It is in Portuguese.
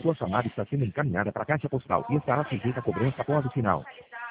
Sua chamada está sendo encaminhada para a caixa postal e estará sujeita a cobrança após o sinal.